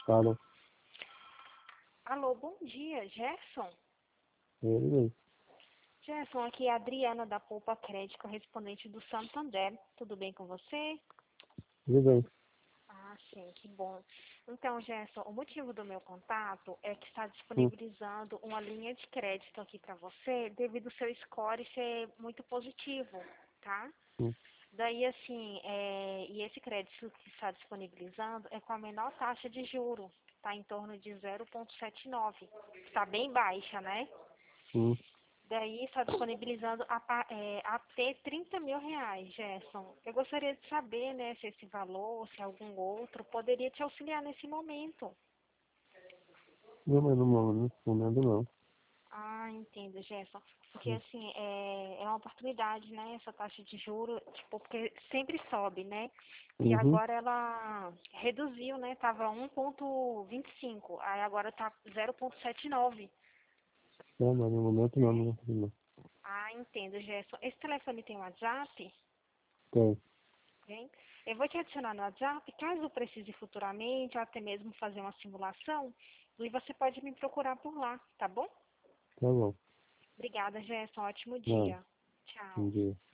Fala, Alô, bom dia, Gerson. ele mesmo. Gerson, aqui é a Adriana da Poupa Crédito, correspondente do Santander. Tudo bem com você? Tudo bem. Ah, sim, que bom. Então, Gerson, o motivo do meu contato é que está Hum, disponibilizando uma linha de crédito aqui para você, devido ao seu score ser muito positivo, tá? hum. Daí, assim, e esse crédito que está disponibilizando é com a menor taxa de juro, está em torno de 0,79. Está bem baixa, né? Hum. Daí está disponibilizando até 30 mil reais, Gerson. Eu gostaria de saber, né, se esse valor, ou se algum outro, poderia te auxiliar nesse momento. Não, mas não nada não. Ah, entendo, Gerson. Porque, assim, é uma oportunidade, né, essa taxa de juros, tipo, porque sempre sobe, né? E Uhum. agora ela reduziu, né? Tava 1,25, aí agora tá 0,79. Não, mas no momento não. Ah, entendo, Gerson. Esse telefone tem WhatsApp? Tem, Bem, eu vou te adicionar no WhatsApp, caso precise futuramente, ou até mesmo fazer uma simulação, e você pode me procurar por lá, tá bom? tá bom. Obrigada, Gerson. Ótimo Não, dia. Tchau. entendi.